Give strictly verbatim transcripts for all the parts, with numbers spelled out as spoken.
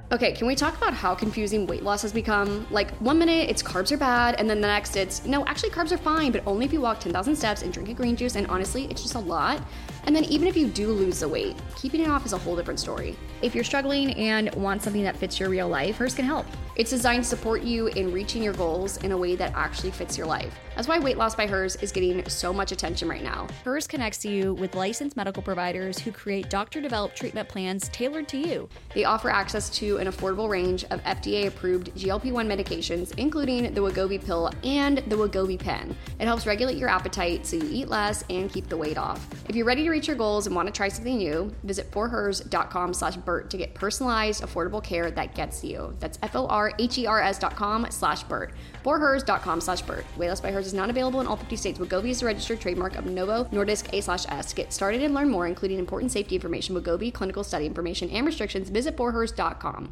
Okay, can we talk about how confusing weight loss has become? Like, one minute it's carbs are bad, and then the next it's, no, actually carbs are fine, but only if you walk ten thousand steps and drink a green juice, and honestly, it's just a lot. And then even if you do lose the weight, keeping it off is a whole different story. If you're struggling and want something that fits your real life, Hers can help. It's designed to support you in reaching your goals in a way that actually fits your life. That's why Weight Loss by Hers is getting so much attention right now. Hers connects you with licensed medical providers who create doctor-developed treatment plans tailored to you. They offer access to an affordable range of F D A-approved G L P one medications, including the Wegovy pill and the Wegovy pen. It helps regulate your appetite so you eat less and keep the weight off. If you're ready to reach your goals and want to try something new, visit forhers.com slash Bert to get personalized, affordable care that gets you. That's F-O-R-H-E-R-S dot com slash Bert. forhers.com slash Bert. Weight Loss by Hers is not available in all fifty states. Wegovy is a registered trademark of Novo Nordisk A slash S. To get started and learn more, including important safety information, Wegovy, clinical study information, and restrictions, visit forhers dot com.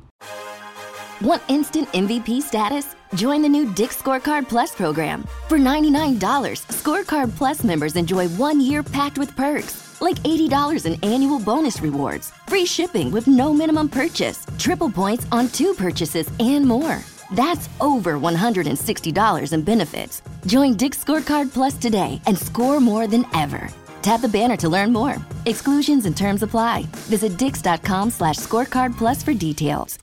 Want instant M V P status? Join the new Dick's Scorecard Plus program. For ninety-nine dollars, Scorecard Plus members enjoy one year packed with perks, like eighty dollars in annual bonus rewards, free shipping with no minimum purchase, triple points on two purchases, and more. That's over one hundred sixty dollars in benefits. Join Dick's Scorecard Plus today and score more than ever. Tap the banner to learn more. Exclusions and terms apply. Visit dix.com slash scorecard plus for details.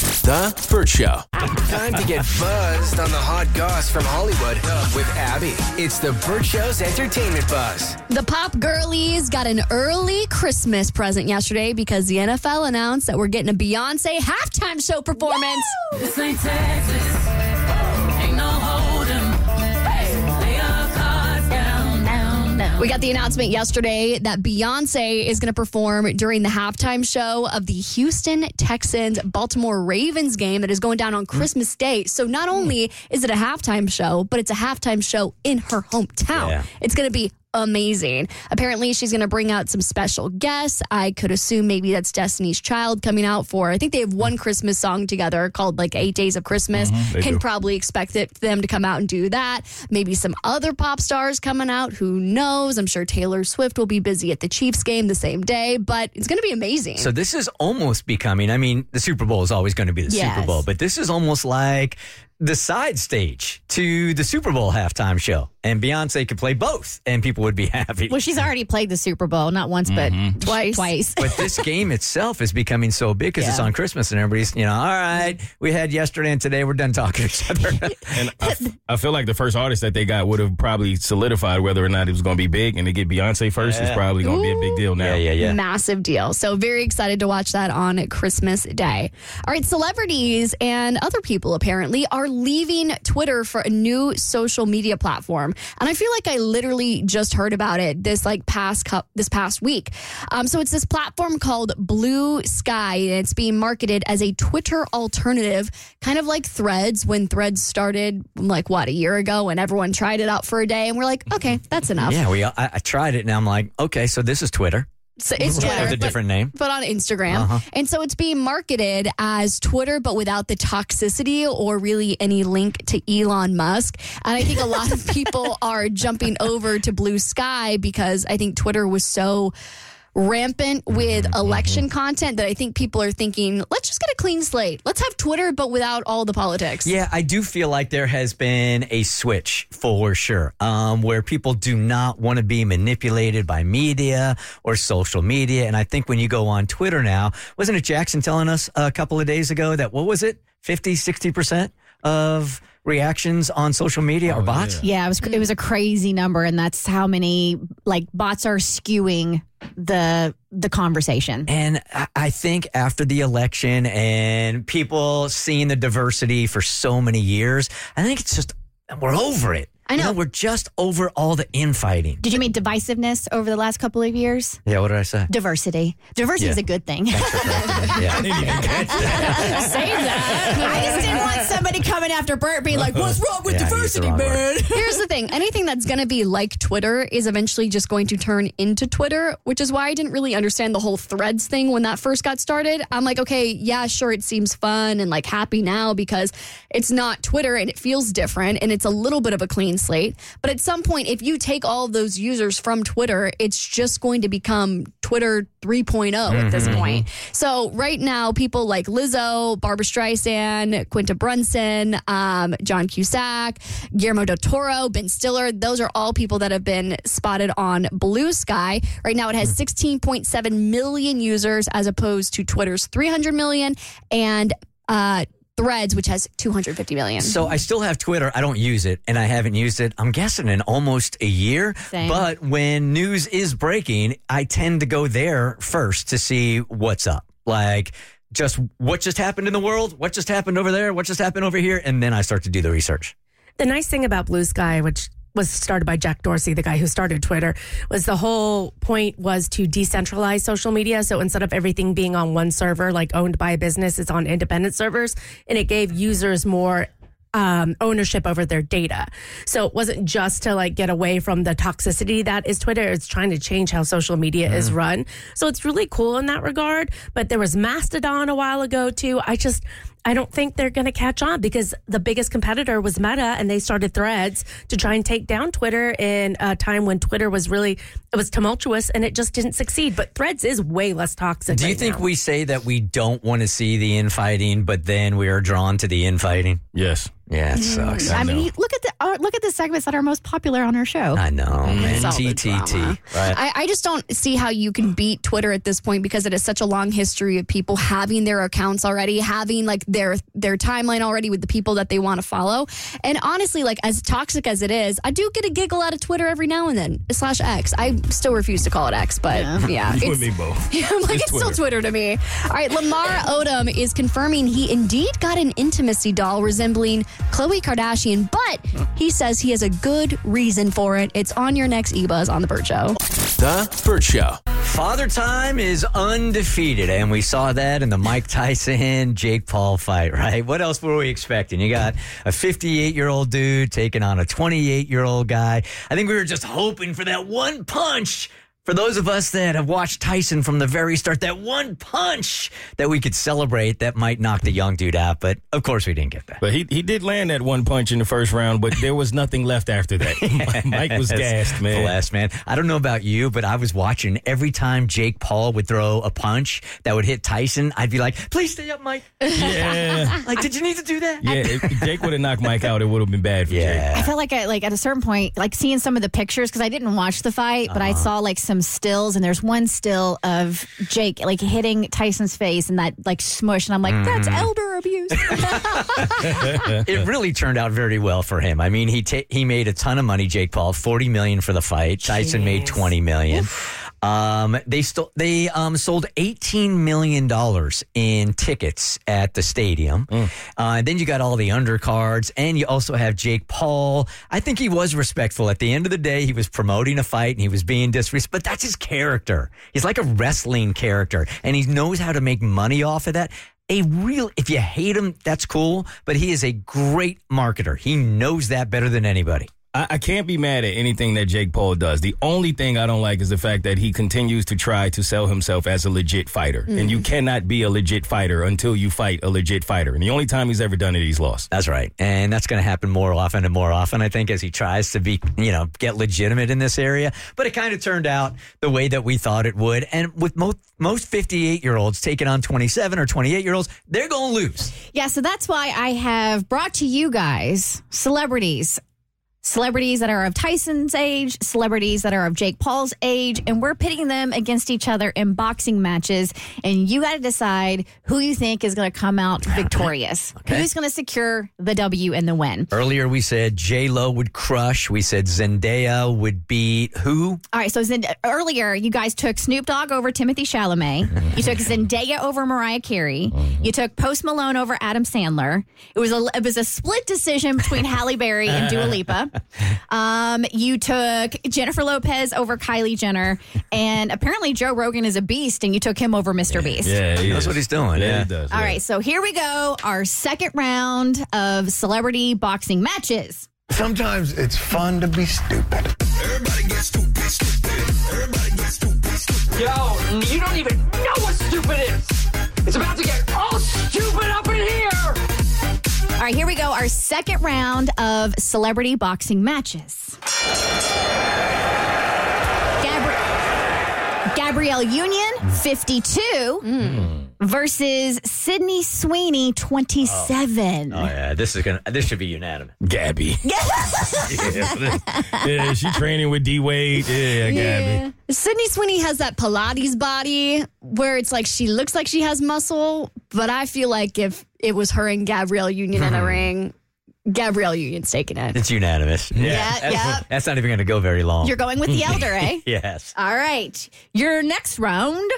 The Bert Show. Time to get buzzed on the hot goss from Hollywood with Abby. It's the Bert Show's entertainment buzz. The Pop Girlies got an early Christmas present yesterday because the N F L announced that we're getting a Beyonce halftime show performance. Woo! This ain't Texas. Ain't no hold'em. Hey, lay your cards down, down, down. We got the announcement yesterday that Beyonce is going to perform during the halftime show of the Houston Texans Baltimore Ravens game that is going down on Christmas Day. So not only is it a halftime show, but it's a halftime show in her hometown. Yeah. It's going to be amazing. Apparently, she's going to bring out some special guests. I could assume maybe that's Destiny's Child coming out for, I think they have one Christmas song together called like Eight Days of Christmas. Mm-hmm, Can do. probably expect it, them to come out and do that. Maybe some other pop stars coming out. Who knows? I'm sure Taylor Swift will be busy at the Chiefs game the same day, but it's going to be amazing. So this is almost becoming, I mean, the Super Bowl is always going to be the Yes. Super Bowl, but this is almost like the side stage to the Super Bowl halftime show. And Beyonce could play both, and people would be happy. Well, she's already played the Super Bowl, not once, but Mhm. Twice. Twice. But this game itself is becoming so big because it's Yeah. on Christmas, and everybody's, you know, all right, we had yesterday and today, we're done talking to each other. And I, f- I feel like the first artist that they got would have probably solidified whether or not it was going to be big, and to get Beyonce first is Yeah. probably going to be a big deal now. Yeah, yeah, yeah. Massive deal. So very excited to watch that on Christmas Day. All right, celebrities and other people apparently are leaving Twitter for a new social media platform. And I feel like I literally just heard about it this like past cu- this past week. Um, so it's this platform called Blue Sky, and it's being marketed as a Twitter alternative, kind of like Threads, when Threads started like what, a year ago, and everyone tried it out for a day and we're like, okay, that's enough. Yeah, we. I, I tried it, and I'm like, okay, so this is Twitter. So it's Twitter, With a but- different name. but on Instagram. Uh-huh. And so it's being marketed as Twitter, but without the toxicity or really any link to Elon Musk. And I think a lot of people are jumping over to Blue Sky because I think Twitter was so rampant with election content that I think people are thinking, let's just get a clean slate. Let's have Twitter, but without all the politics. Yeah, I do feel like there has been a switch for sure, um, where people do not want to be manipulated by media or social media. And I think when you go on Twitter now, wasn't it Jackson telling us a couple of days ago that, what was it, fifty, sixty percent of reactions on social media are bots? Yeah, it was it was a crazy number, and that's how many like bots are skewing the the conversation. And I- I think after the election and people seeing the diversity for so many years, I think it's just, we're over it. I know. You know, we're just over all the infighting. Did you mean divisiveness over the last couple of years? Yeah, what did I say? Diversity. Diversity Yeah. is a good thing. Yeah, I didn't even catch that. Say that. I just didn't want somebody coming after Bert being like, what's wrong with Yeah, I used the diversity, wrong man? word. Here's the thing. Anything that's going to be like Twitter is eventually just going to turn into Twitter, which is why I didn't really understand the whole Threads thing when that first got started. I'm like, okay, yeah, sure, it seems fun and like happy now because it's not Twitter and it feels different and it's a little bit of a clean clean slate. But at some point, if you take all of those users from Twitter, it's just going to become Twitter three point oh mm-hmm. at this point. So right now, people like Lizzo, Barbara Streisand, Quinta Brunson, um, John Cusack, Guillermo del Toro, Ben Stiller, those are all people that have been spotted on Blue Sky. Right now, it has sixteen point seven million users as opposed to Twitter's three hundred million and uh, Threads, which has two hundred fifty million. So I still have Twitter. I don't use it, and I haven't used it, I'm guessing, in almost a year. Same. But when news is breaking, I tend to go there first to see what's up. Like, just what just happened in the world, what just happened over there, what just happened over here, and then I start to do the research. The nice thing about Blue Sky, which was started by Jack Dorsey, the guy who started Twitter, was the whole point was to decentralize social media. So instead of everything being on one server, like owned by a business, it's on independent servers. And it gave users more um, ownership over their data. So it wasn't just to like get away from the toxicity that is Twitter. It's trying to change how social media mm. is run. So it's really cool in that regard. But there was Mastodon a while ago too. I just... I don't think they're going to catch on because the biggest competitor was Meta, and they started Threads to try and take down Twitter in a time when Twitter was really, it was tumultuous, and it just didn't succeed. But Threads is way less toxic. Do you right think now. we say that we don't want to see the infighting, but then we are drawn to the infighting? Yes. Yeah, it sucks. I, I mean, know. you- look at the uh, look at the segments that are most popular on our show. I know, man. It's all the T T T. drama. Right. I, I just don't see how you can beat Twitter at this point because it has such a long history of people having their accounts already, having like their their timeline already with the people that they want to follow. And honestly, like as toxic as it is, I do get a giggle out of Twitter every now and then. Slash X. I still refuse to call it X, but yeah, yeah You it's, and me both. Yeah, I'm like, it's, It's still Twitter to me. All right, Lamar Odom is confirming he indeed got an intimacy doll resembling Khloe Kardashian, but he says he has a good reason for it. It's on your next E-Buzz on The Burt Show. The Burt Show. Father Time is undefeated, and we saw that in the Mike Tyson Jake Paul fight, right? What else were we expecting? You got a fifty-eight-year-old dude taking on a twenty-eight-year-old guy. I think we were just hoping for that one punch. For those of us that have watched Tyson from the very start, that one punch that we could celebrate that might knock the young dude out. But, of course, we didn't get that. But he he did land that one punch in the first round, but there was nothing left after that. Mike was gassed, man. Blessed, man. I don't know about you, but I was watching every time Jake Paul would throw a punch that would hit Tyson, I'd be like, please stay up, Mike. Yeah. Like, did you need to do that? Yeah, if Jake would have knocked Mike out, it would have been bad for Yeah. I felt like I, like at a certain point, like seeing some of the pictures because I didn't watch the fight, but I saw like some stills, and there's one still of Jake like hitting Tyson's face and that like smush, and I'm like, that's elder abuse. It really turned out very well for him. I mean, he ta- he made a ton of money, Jake Paul, forty million dollars for the fight. Tyson made twenty million dollars. Um, they still they um sold eighteen million dollars in tickets at the stadium. Uh, and then you got all the undercards, and you also have Jake Paul. I think he was respectful. At the end of the day, he was promoting a fight and he was being disrespectful, but that's his character. He's like a wrestling character, and he knows how to make money off of that. A real, if you hate him, that's cool, but he is a great marketer. He knows that better than anybody. I, I can't be mad at anything that Jake Paul does. The only thing I don't like is the fact that he continues to try to sell himself as a legit fighter. Mm. And you cannot be a legit fighter until you fight a legit fighter. And the only time he's ever done it, he's lost. That's right. And that's going to happen more often and more often, I think, as he tries to be, you know, get legitimate in this area. But it kind of turned out the way that we thought it would. And with most, most fifty-eight-year-olds taking on twenty-seven or twenty-eight-year-olds, they're going to lose. Yeah, so that's why I have brought to you guys celebrities. Celebrities that are of Tyson's age, celebrities that are of Jake Paul's age, and we're pitting them against each other in boxing matches. And you got to decide who you think is going to come out victorious. Okay. Who's going to secure the W and the win? Earlier, we said J-Lo would crush. We said Zendaya would beat who? All right, so Zend- earlier you guys took Snoop Dogg over Timothy Chalamet. You took Zendaya over Mariah Carey. You took Post Malone over Adam Sandler. It was a it was a split decision between Halle Berry and Dua Lipa. Um, you took Jennifer Lopez over Kylie Jenner, and apparently Joe Rogan is a beast, and you took him over Mister Beast. Yeah, he That's is. what he's doing. Yeah, Yeah. he does. All yeah. right, so here we go, our second round of celebrity boxing matches. Sometimes it's fun to be stupid. Everybody gets stupid, stupid. Everybody gets stupid, stupid. Yo, you don't even know what stupid is. It's about to get all stupid up in here. All right, here we go. Our second round of celebrity boxing matches. Gabri- Gabrielle Union, fifty-two, mm. versus Sydney Sweeney, twenty-seven. Oh, yeah. This is gonna. This should be unanimous. Gabby. yeah, yeah, she training with D Wade. Yeah, Yeah. Gabby. Sydney Sweeney has that Pilates body where it's like she looks like she has muscle, but I feel like if it was her and Gabrielle Union in a ring, Gabrielle Union's taking it. It's unanimous. Yeah, that's, yeah. That's not even going to go very long. You're going with the elder, eh? Yes. All right. Your next round.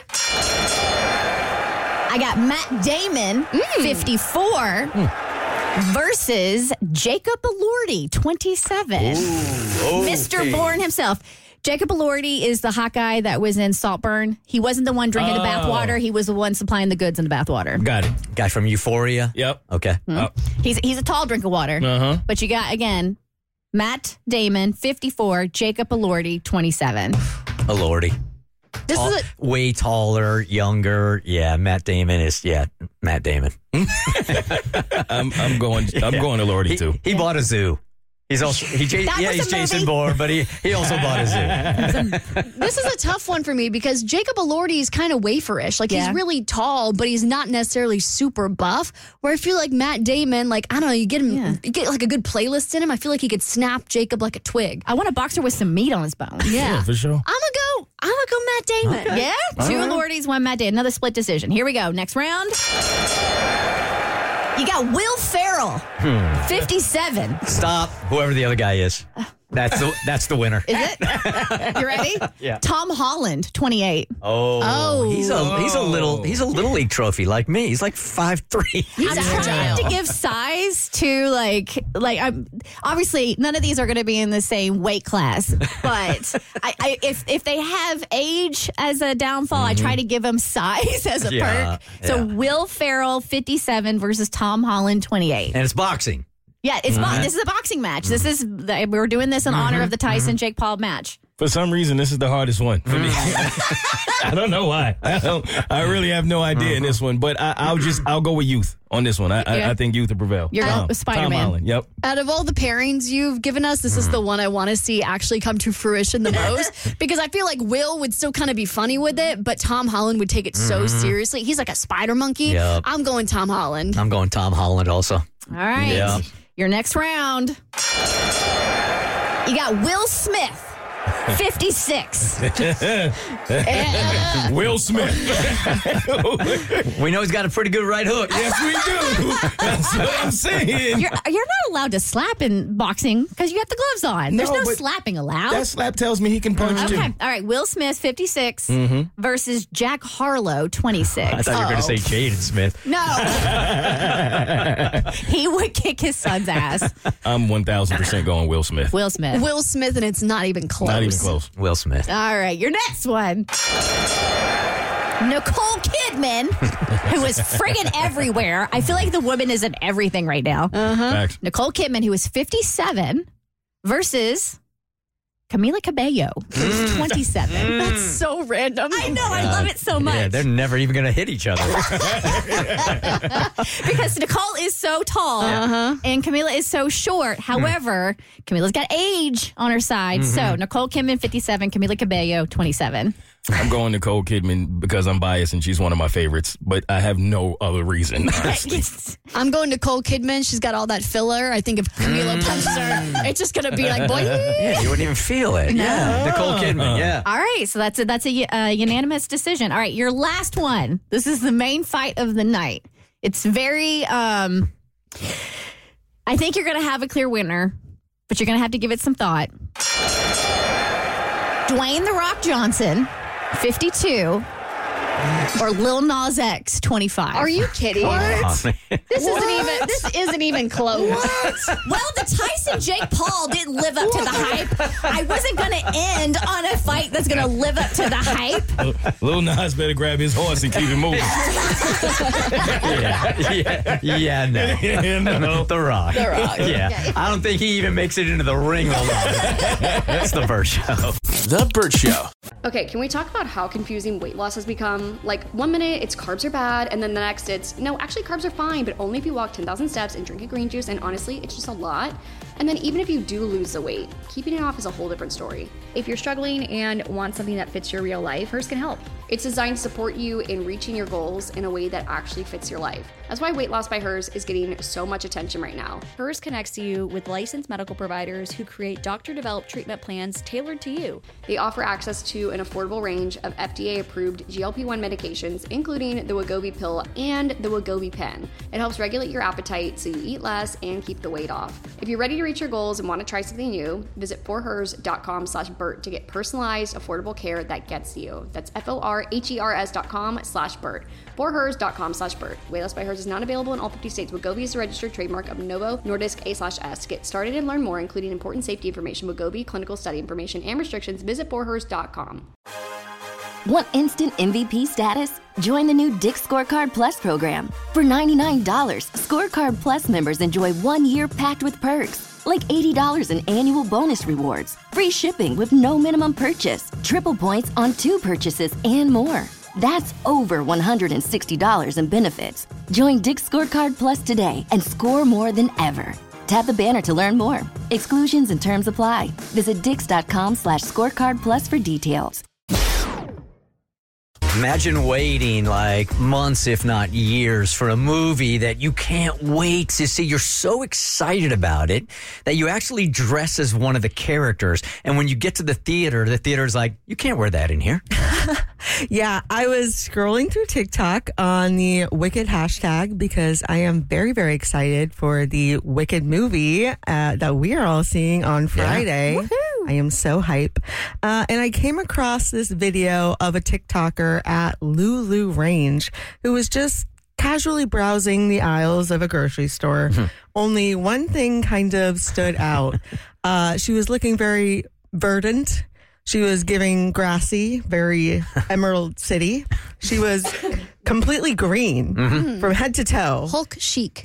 I got Matt Damon, fifty-four, versus Jacob Elordi, twenty-seven. Ooh, Mister okay. Bourne himself. Jacob Elordi is the hot guy that was in Saltburn. He wasn't the one drinking Oh. the bathwater. He was the one supplying the goods in the bathwater. Got it. Guy from Euphoria. Yep. Okay. Uh, He's he's a tall drink of water. uh-huh. But you got, again, Matt Damon, fifty-four, Jacob Elordi, twenty-seven. A lordy. This Tall- is a, way taller, younger. Yeah, Matt Damon is. Yeah, Matt Damon. I'm, I'm going. I'm going to Lordy He, too. he bought a zoo. He's also he. Ja- That yeah, was he's a Jason movie. Bourne, but he he also bought a zoo. this is a tough one for me because Jacob Elordi is kind of waferish. Like Yeah. he's really tall, but he's not necessarily super buff. Where I feel like Matt Damon, like I don't know, you get him, Yeah. you get like a good playlist in him. I feel like he could snap Jacob like a twig. I want a boxer with some meat on his bones. Yeah, Yeah, for sure. I'm gonna go. I'm gonna go Matt Damon. Yeah, two Lordies, one Matt Damon. Another split decision. Here we go. Next round. You got Will Ferrell, fifty-seven. Stop. Whoever the other guy is, that's the that's the winner. Is it? You ready? Yeah. Tom Holland, twenty-eight. Oh, Oh. he's a he's a little he's a little league trophy like me. He's like five three. I'm trying to give size to like like I'm obviously none of these are going to be in the same weight class, but I, I if if they have age as a downfall, I try to give them size as a Yeah, perk. So yeah. Will Ferrell fifty-seven versus Tom Holland twenty-eight. And it's boxing. Yeah, it's bo- this is a boxing match. This is we were doing this in honor of the Tyson Jake Paul match. For some reason, this is the hardest one for me. I don't know why. I don't. I really have no idea in this one. But I, I'll just I'll go with youth on this one. I, I, Yeah. I think youth will prevail. You're going with Tom Spider-Man. Holland. Yep. Out of all the pairings you've given us, this is the one I want to see actually come to fruition the most because I feel like Will would still kind of be funny with it, but Tom Holland would take it so seriously. He's like a spider monkey. Yep. I'm going Tom Holland. I'm going Tom Holland also. All right. Yeah. Your next round. You got Will Smith, fifty-six. And- Will Smith. We know he's got a pretty good right hook. Yes, we do. That's what I'm saying. You're, you're not allowed to slap in boxing because you got the gloves on. There's No, no but slapping allowed. That slap tells me he can punch Okay. too. All right. Will Smith, fifty-six, versus Jack Harlow, twenty-six. I thought you were going to say Jaden Smith. No. He would kick his son's ass. I'm one thousand percent going Will Smith. Will Smith. Will Smith, and it's not even close. Not even close. Will Smith. All right. Your next one. Nicole Kidman, who is friggin' everywhere. I feel like the woman is in everything right now. Facts. Nicole Kidman, who is fifty-seven, versus Camila Cabello, who's twenty-seven. That's so random. I know. I love it so much. Yeah, they're never even going to hit each other. Because Nicole is so tall and Camila is so short. However, Camila's got age on her side. So Nicole Kidman, fifty-seven, Camila Cabello, twenty-seven. I'm going Nicole Kidman because I'm biased and she's one of my favorites, but I have no other reason. honestly. I'm going Nicole Kidman. She's got all that filler. I think if Camila punches her, it's just going to be like, boy. Yeah, you wouldn't even feel it. Yeah, Nicole Kidman. Yeah. All right, so that's a, that's a uh, unanimous decision. All right, your last one. This is the main fight of the night. It's very. Um, I think you're going to have a clear winner, but you're going to have to give it some thought. Dwayne The Rock Johnson, fifty-two, or Lil Nas X, twenty-five. Are you kidding? Oh, man. This isn't even. This isn't even close. Well, the Tyson Jake Paul didn't live up to the hype. I wasn't going to end on a fight that's going to live up to the hype. Lil Nas better grab his horse and keep it moving. yeah, yeah, yeah, no. Yeah, no. The Rock. The Rock. Yeah. I don't think he even makes it into the ring alone. That's the Burt Show. The Burt Show. Okay, can we talk about how confusing weight loss has become? Like, one minute it's carbs are bad, and then the next it's, no, actually carbs are fine, but only if you walk ten thousand steps and drink a green juice, and honestly, it's just a lot. And then even if you do lose the weight, keeping it off is a whole different story. If you're struggling and want something that fits your real life, Hers can help. It's designed to support you in reaching your goals in a way that actually fits your life. That's why Weight Loss by Hers is getting so much attention right now. Hers connects you with licensed medical providers who create doctor-developed treatment plans tailored to you. They offer access to an affordable range of F D A-approved G L P one medications, including the Wegovy pill and the Wegovy pen. It helps regulate your appetite so you eat less and keep the weight off. If you're ready to reach your goals and want to try something new, visit forhers.com slash Bert to get personalized, affordable care that gets you. That's F-O-R-H-E-R-S dot com slash Bert. forhers.com slash Bert. Weight Loss by Hers is not available in all fifty states. Wegovy is a registered trademark of Novo Nordisk A slash S. To get started and learn more, including important safety information, Wegovy, clinical study information, and restrictions, visit forhers dot com. Want instant M V P status? Join the new Dick's Scorecard Plus program. For ninety-nine dollars, Scorecard Plus members enjoy one year packed with perks, like eighty dollars in annual bonus rewards, free shipping with no minimum purchase, triple points on two purchases, and more. That's over one hundred sixty dollars in benefits. Join Dick's Scorecard Plus today and score more than ever. Tap the banner to learn more. Exclusions and terms apply. Visit dix.com slash scorecard plus for details. Imagine waiting like months, if not years, for a movie that you can't wait to see. You're so excited about it that you actually dress as one of the characters. And when you get to the theater, the theater's like, you can't wear that in here. Yeah, I was scrolling through TikTok on the Wicked hashtag because I am very, very excited for the Wicked movie uh, that we are all seeing on Friday. Yeah. I am so hype. Uh, and I came across this video of a TikToker at Lulu Range who was just casually browsing the aisles of a grocery store. Only one thing kind of stood out. Uh, she was looking very verdant. She was giving grassy, very Emerald City. She was completely green mm-hmm. from head to toe. Hulk chic.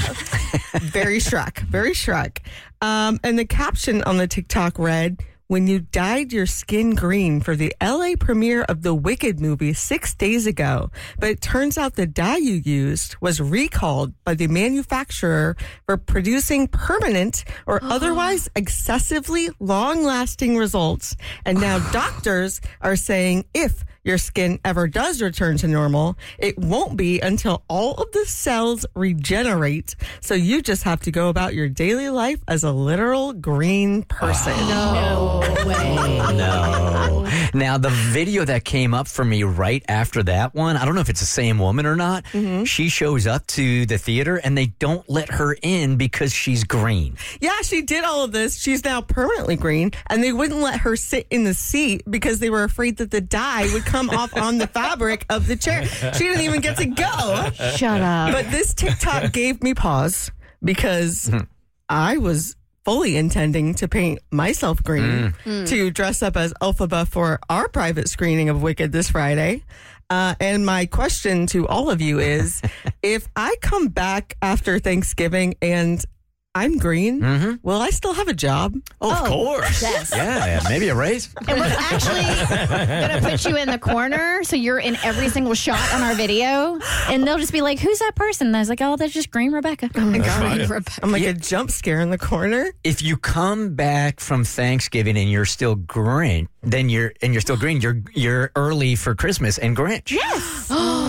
Very Shrek. Very Shrek. Um, and the caption on the TikTok read, "When you dyed your skin green for the L A premiere of the Wicked movie six days ago, but it turns out the dye you used was recalled by the manufacturer for producing permanent or otherwise excessively long-lasting results. And now doctors are saying if your skin ever does return to normal, it won't be until all of the cells regenerate. So you just have to go about your daily life as a literal green person." Oh. No way. No. Now, the video that came up for me right after that one, I don't know if it's the same woman or not. Mm-hmm. She shows up to the theater and they don't let her in because she's green. Yeah, she did all of this. She's now permanently green, and they wouldn't let her sit in the seat because they were afraid that the dye would come off on the fabric of the chair. She didn't even get to go. Shut up. But this TikTok gave me pause because mm-hmm. I was fully intending to paint myself green mm. to dress up as Elphaba for our private screening of Wicked this Friday. Uh, and my question to all of you is, if I come back after Thanksgiving and I'm green, mm-hmm. will I still have a job? Oh, of oh, course. Yes. Yeah, yeah, maybe a raise. And we're actually going to put you in the corner so you're in every single shot on our video. And they'll just be like, who's that person? And I was like, oh, that's just Green Rebecca. Oh, my God. Green Rebecca. I'm like yeah. a jump scare in the corner. If you come back from Thanksgiving and you're still green, then you're and you're still green, you're you're early for Christmas and Grinch. Yes.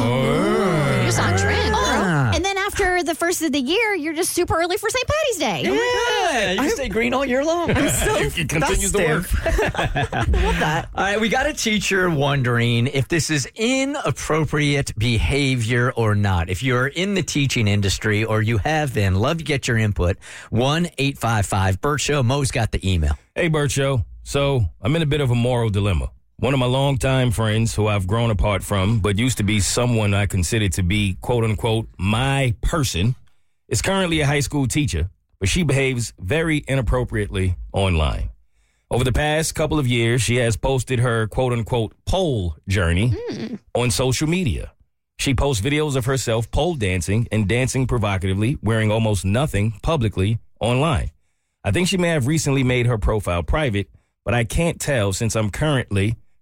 Oh. You're just on trend. Oh, and then after the first of the year, you're just super early for Saint Patty's Day. Yeah, oh you can stay green all year long. I'm so it, it continues to work. I love that. All right, we got a teacher wondering if this is inappropriate behavior or not. If you're in the teaching industry or you have been, love to get your input. one eight five five Bert Show. Mo's got the email. Hey, Bert Show. So I'm in a bit of a moral dilemma. One of my longtime friends who I've grown apart from, but used to be someone I considered to be, quote unquote, my person, is currently a high school teacher, but she behaves very inappropriately online. Over the past couple of years, she has posted her, quote unquote, pole journey mm. on social media. She posts videos of herself pole dancing and dancing provocatively, wearing almost nothing publicly online. I think she may have recently made her profile private, but I can't tell since I'm currently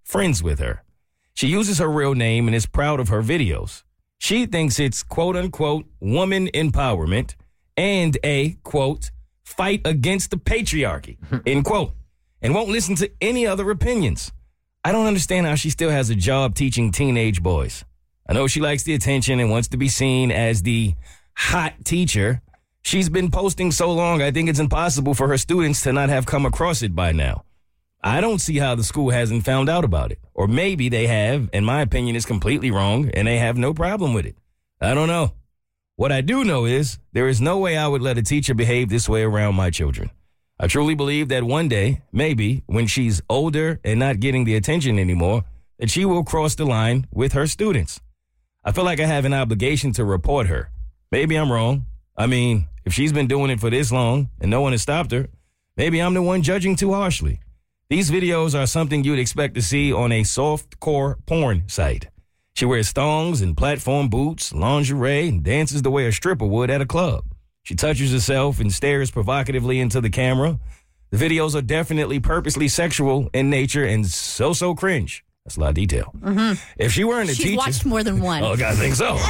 friends with her. She uses her real name and is proud of her videos. She thinks it's quote-unquote woman empowerment and a, quote, fight against the patriarchy, end quote, and won't listen to any other opinions. I don't understand how she still has a job teaching teenage boys. I know she likes the attention and wants to be seen as the hot teacher. She's been posting so long, I think it's impossible for her students to not have come across it by now. I don't see how the school hasn't found out about it. Or maybe they have, and my opinion is completely wrong, and they have no problem with it. I don't know. What I do know is there is no way I would let a teacher behave this way around my children. I truly believe that one day, maybe, when she's older and not getting the attention anymore, that she will cross the line with her students. I feel like I have an obligation to report her. Maybe I'm wrong. I mean, if she's been doing it for this long and no one has stopped her, maybe I'm the one judging too harshly. These videos are something you'd expect to see on a softcore porn site. She wears thongs and platform boots, lingerie, and dances the way a stripper would at a club. She touches herself and stares provocatively into the camera. The videos are definitely purposely sexual in nature and so-so cringe. That's a lot of detail. Mm-hmm. If she weren't a She's teacher... watched more than one. Oh, God, I think so.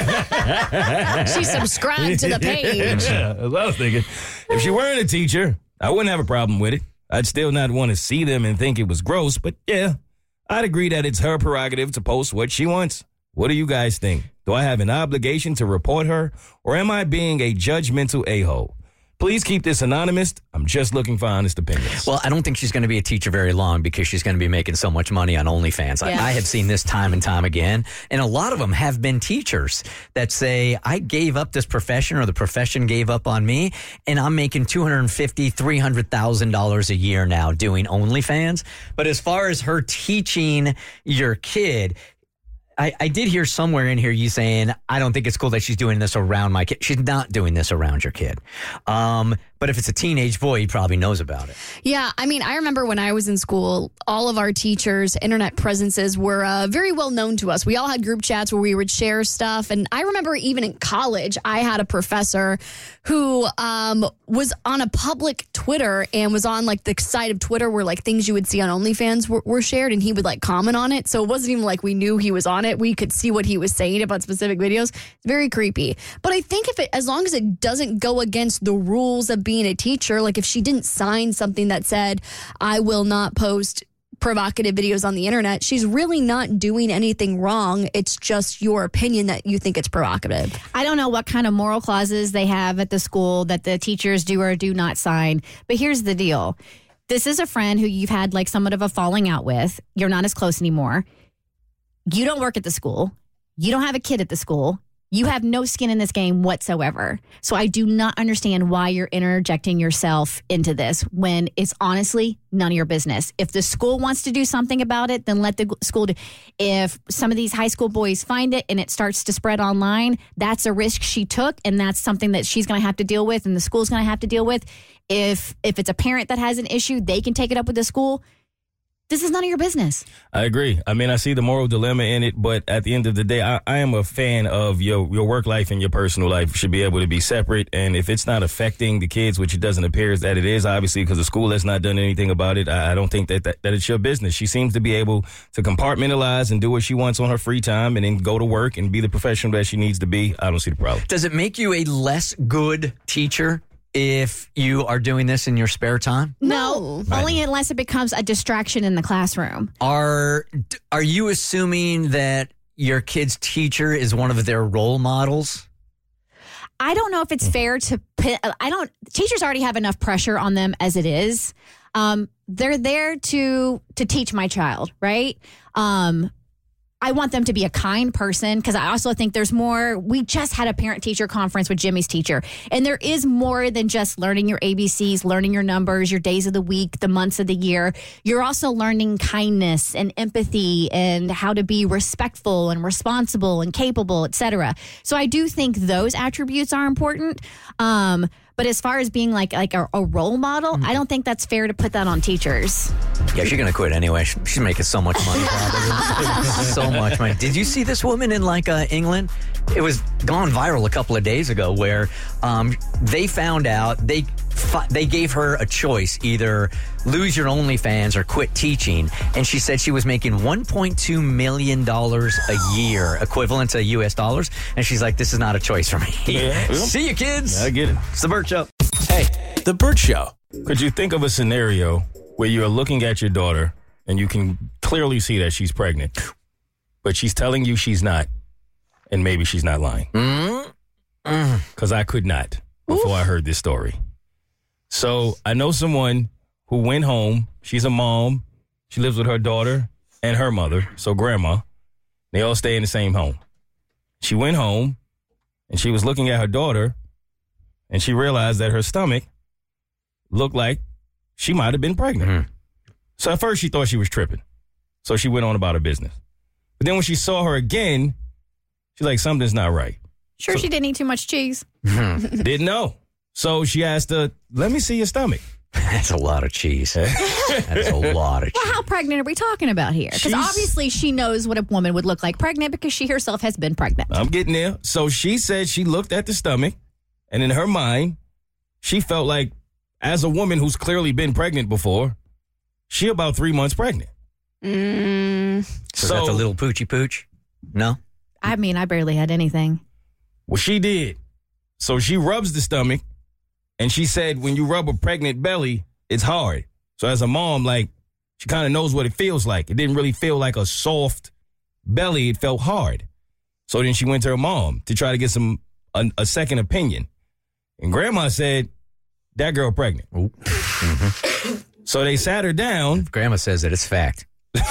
She subscribed to the page. Yeah, that's what I was thinking. If she weren't a teacher, I wouldn't have a problem with it. I'd still not want to see them and think it was gross, but yeah, I'd agree that it's her prerogative to post what she wants. What do you guys think? Do I have an obligation to report her, or am I being a judgmental a-hole? Please keep this anonymous. I'm just looking for honest opinions. Well, I don't think she's going to be a teacher very long because she's going to be making so much money on OnlyFans. Yeah. I, I have seen this time and time again. And a lot of them have been teachers that say, I gave up this profession or the profession gave up on me, and I'm making two hundred fifty thousand dollars, three hundred thousand dollars a year now doing OnlyFans. But as far as her teaching your kid, I, I did hear somewhere in here you saying, I don't think it's cool that she's doing this around my kid. She's not doing this around your kid. Um, but if it's a teenage boy, he probably knows about it. Yeah, I mean, I remember when I was in school, all of our teachers' internet presences were uh, very well known to us. We all had group chats where we would share stuff. And I remember even in college, I had a professor who um, was on a public Twitter and was on like the side of Twitter where like things you would see on OnlyFans were, were shared, and he would like comment on it. So it wasn't even like we knew he was on it. We could see what he was saying about specific videos. It's very creepy. But I think if it, as long as it doesn't go against the rules of being a teacher, like if she didn't sign something that said, I will not post provocative videos on the internet, she's really not doing anything wrong. It's just your opinion that you think it's provocative. I don't know what kind of moral clauses they have at the school that the teachers do or do not sign. But here's the deal. This is a friend who you've had like somewhat of a falling out with. You're not as close anymore. You don't work at the school. You don't have a kid at the school. You have no skin in this game whatsoever. So I do not understand why you're interjecting yourself into this when it's honestly none of your business. If the school wants to do something about it, then let the school do. If some of these high school boys find it and it starts to spread online, that's a risk she took, and that's something that she's going to have to deal with and the school's going to have to deal with. If if it's a parent that has an issue, they can take it up with the school. This is none of your business. I agree. I mean, I see the moral dilemma in it, but at the end of the day, I, I am a fan of your your work life and your personal life should be able to be separate. And if it's not affecting the kids, which it doesn't appear that it is, obviously, because the school has not done anything about it, I, I don't think that, that that it's your business. She seems to be able to compartmentalize and do what she wants on her free time and then go to work and be the professional that she needs to be. I don't see the problem. Does it make you a less good teacher if you are doing this in your spare time? No, Right. only unless it becomes a distraction in the classroom. Are are you assuming that your kid's teacher is one of their role models? I don't know if it's fair to pit, I don't, teachers already have enough pressure on them as it is. Um, they're there to, to teach my child, right? Um, I want them to be a kind person because I also think there's more. We just had a parent-teacher conference with Jimmy's teacher, and there is more than just learning your A B Cs, learning your numbers, your days of the week, the months of the year. You're also learning kindness and empathy and how to be respectful and responsible and capable, et cetera. So I do think those attributes are important. Um, But as far as being like like a, a role model, I don't think that's fair to put that on teachers. Yeah, she's gonna quit anyway. She's making so much money, probably. So much money. Did you see this woman in like uh, England? It was gone viral a couple of days ago, where um, they found out they fi- they gave her a choice, either lose your OnlyFans or quit teaching. And she said she was making one point two million dollars a year, equivalent to U S dollars. And she's like, this is not a choice for me. Yeah. See you, kids. I get it. It's the Burt Show. Hey, The Burt Show. could you think of a scenario where you're looking at your daughter and you can clearly see that she's pregnant, but she's telling you she's not, and maybe she's not lying? Because I could not before I heard this story. So I know someone who went home. She's a mom. She lives with her daughter and her mother, so grandma. They all stay in the same home. She went home, and she was looking at her daughter, and she realized that her stomach looked like she might have been pregnant. Mm-hmm. So at first she thought she was tripping. So she went on about her business. But then when she saw her again, she's like, something's not right. Sure, she didn't eat too much cheese. Didn't know. So she asked her, let me see your stomach. That's a lot of cheese. That's a lot of cheese. Well, how pregnant are we talking about here? Because She's- obviously she knows what a woman would look like pregnant because she herself has been pregnant. I'm getting there. So she said she looked at the stomach, and in her mind, she felt like, as a woman who's clearly been pregnant before, she about three months pregnant. Mm. So, So- that's a little poochy pooch? No? I mean, I barely had anything. Well, she did. So she rubs the stomach, and she said when you rub a pregnant belly, it's hard. So as a mom, like, she kind of knows what it feels like. It didn't really feel like a soft belly. It felt hard. So then she went to her mom to try to get some a, a second opinion. And grandma said, that girl pregnant. Mm-hmm. So they sat her down. Grandma says that it's fact.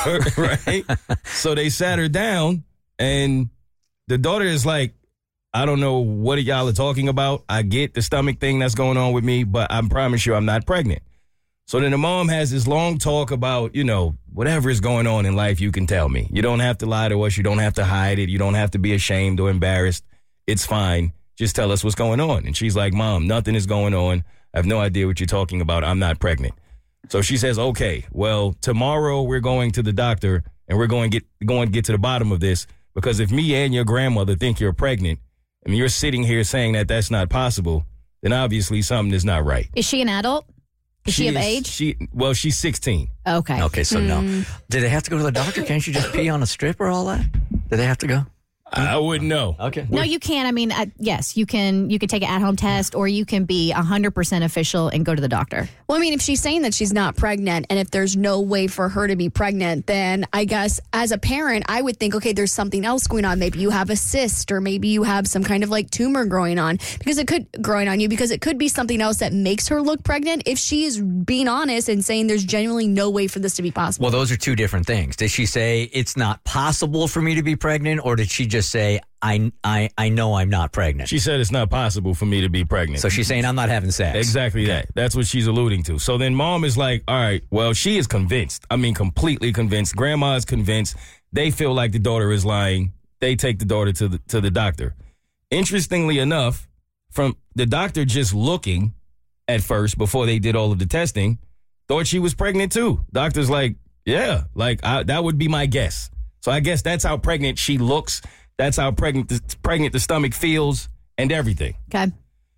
Right? So they sat her down, and the daughter is like, I don't know what y'all are talking about. I get the stomach thing that's going on with me, but I promise you I'm not pregnant. So then the mom has this long talk about, you know, whatever is going on in life, you can tell me. You don't have to lie to us. You don't have to hide it. You don't have to be ashamed or embarrassed. It's fine. Just tell us what's going on. And she's like, Mom, nothing is going on. I have no idea what you're talking about. I'm not pregnant. So she says, okay, well, tomorrow we're going to the doctor and we're going to get going to get to the bottom of this, because if me and your grandmother think you're pregnant and you're sitting here saying that that's not possible, then obviously something is not right. Is she an adult? Is she, of is- age? She well, she's sixteen. Okay. Okay, so no. Do they have to go to the doctor? Can't you just pee on a strip or all that? Do they have to go? I wouldn't know. Okay. No, you can. I mean, uh, yes, you can. You can take an at-home test, or you can be one hundred percent official and go to the doctor. Well, I mean, if she's saying that she's not pregnant and if there's no way for her to be pregnant, then I guess as a parent, I would think, okay, there's something else going on. Maybe you have a cyst or maybe you have some kind of like tumor growing on because it could growing on you because it could be something else that makes her look pregnant if she is being honest and saying there's genuinely no way for this to be possible. Well, those are two different things. Did she say it's not possible for me to be pregnant, or did she just say I I I know I'm not pregnant? She said it's not possible for me to be pregnant. So she's saying I'm not having sex. Exactly that. That's what she's alluding to. So then mom is like, all right, well, she is convinced. I mean, completely convinced. Grandma is convinced. They feel like the daughter is lying. They take the daughter to the to the doctor. Interestingly enough, from the doctor just looking at first before they did all of the testing, thought she was pregnant too. Doctor's like, yeah, like I, that would be my guess. So I guess that's how pregnant she looks. That's how pregnant the, pregnant the stomach feels and everything. Okay.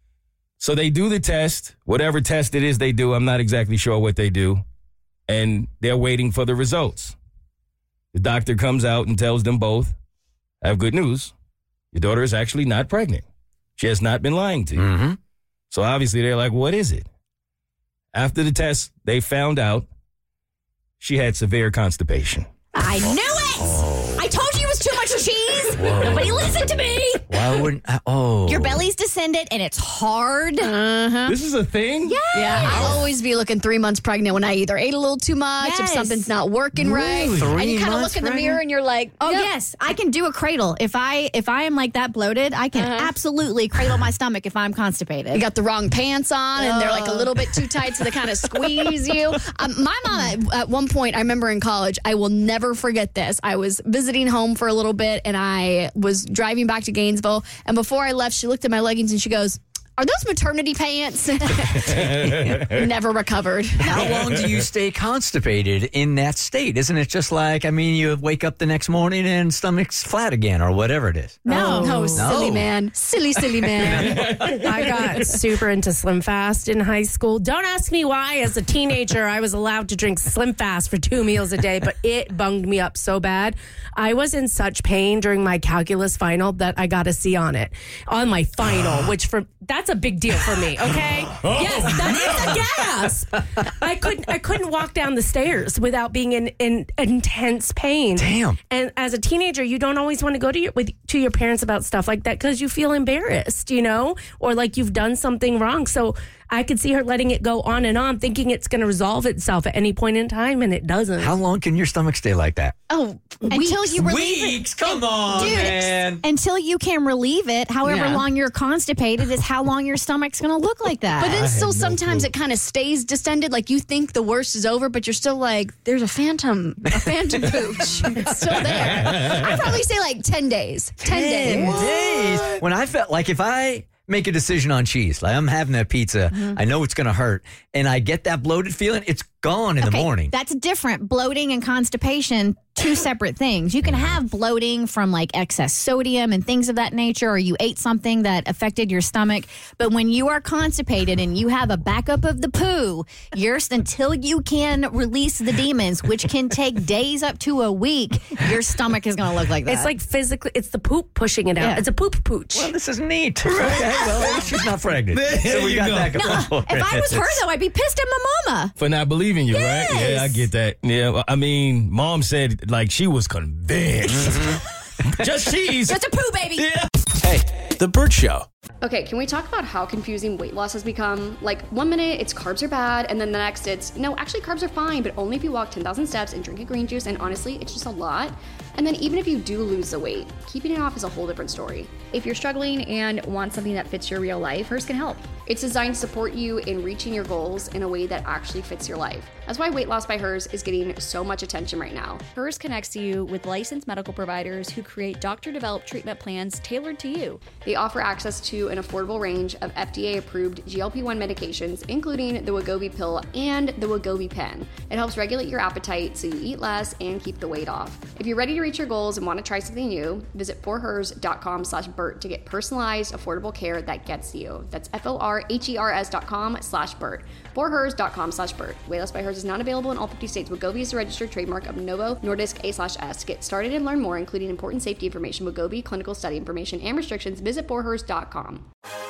So they do the test, whatever test it is they do. I'm not exactly sure what they do. And they're waiting for the results. The doctor comes out and tells them both, I have good news. Your daughter is actually not pregnant. She has not been lying to you. Mm-hmm. So obviously they're like, what is it? After the test, they found out she had severe constipation. I knew it! I told you it was too much cheese. Nobody listened to me. Why wouldn't I, oh Your belly's descended and it's hard. Uh-huh. This is a thing? Yeah. Yeah, I'll always be looking three months pregnant when I either ate a little too much, if Yes. something's not working right, Really? and Three you kind of months look in the pregnant? mirror and you're like, Oh yep. yes, I can do a cradle. If I if I am like that bloated, I can Uh-huh. absolutely cradle my stomach if I'm constipated. You got the wrong pants on, and they're like a little bit too tight, so they kind of squeeze you. Um, my mom, at, at one point, I remember in college, I will never forget this. I was visiting home for a little bit, and I was driving back to Gainesville. And before I left, she looked at my leggings and she goes, Are those maternity pants? Never recovered. How long do you stay constipated in that state? Isn't it just like, I mean, you wake up the next morning and stomach's flat again or whatever it is? No, no, No. silly man. Silly, silly man. I got super into Slim Fast in high school. Don't ask me why. As a teenager, I was allowed to drink Slim Fast for two meals a day, but it bunged me up so bad. I was in such pain during my calculus final that I got a C on it. On my final, which for that's a big deal for me, okay? Yes, that is a gasp. I couldn't I couldn't walk down the stairs without being in, in intense pain. Damn. And as a teenager, you don't always want to go to your with to your parents about stuff like that because you feel embarrassed, you know, or like you've done something wrong. So I could see her letting it go on and on, thinking it's going to resolve itself at any point in time, and it doesn't. How long can your stomach stay like that? Oh, Until you relieve Weeks? Come on, Dude, man. Until you can relieve it, however Yeah. long you're constipated is how long your stomach's going to look like that. But then still sometimes it kind of stays distended. Like you think the worst is over, but you're still like, there's a phantom, a phantom pooch. It's still there. I'd probably say like ten days. ten days. days. When I felt like if I make a decision on cheese, like I'm having that pizza, Mm-hmm. I know it's going to hurt, and I get that bloated feeling, it's gone in the Okay, morning. That's different. Bloating and constipation, two separate things. You can have bloating from like excess sodium and things of that nature, or you ate something that affected your stomach. But when you are constipated and you have a backup of the poo, you're until you can release the demons, which can take days up to a week, your stomach is going to look like that. It's like physically, it's the poop pushing it out. Yeah. It's a poop pooch. Well, this is neat. Okay, well, at least she's not pregnant. There so we you got go. that no, going for if I it. was her though, I'd be pissed at my mama. For not believing you, right? Yeah, I get that. Yeah, I mean, mom said like she was convinced. Just cheese. Just a poo, baby. Yeah. Hey, The Burt Show. Okay, can we talk about how confusing weight loss has become? Like, one minute it's carbs are bad, and then the next it's, no, actually carbs are fine, but only if you walk ten thousand steps and drink a green juice, and honestly, it's just a lot. And then even if you do lose the weight, keeping it off is a whole different story. If you're struggling and want something that fits your real life, Hers can help. It's designed to support you in reaching your goals in a way that actually fits your life. That's why Weight Loss by Hers is getting so much attention right now. Hers connects you with licensed medical providers who create doctor-developed treatment plans tailored to you. They offer access to an affordable range of F D A-approved G L P one medications, including the Wegovy pill and the Wegovy pen. It helps regulate your appetite so you eat less and keep the weight off. If you're ready to reach your goals and want to try something new, visit forhers.com slash Burt to get personalized, affordable care that gets you. That's F-O-R-H-E-R-S dot com slash Burt. forhers.com slash Burt. Weight Loss by Hers is not available in all fifty states. Wegovy is a registered trademark of Novo Nordisk A slash S. Get started and learn more, including important safety information, Wegovy, clinical study information, and restrictions. Visit forhers dot com.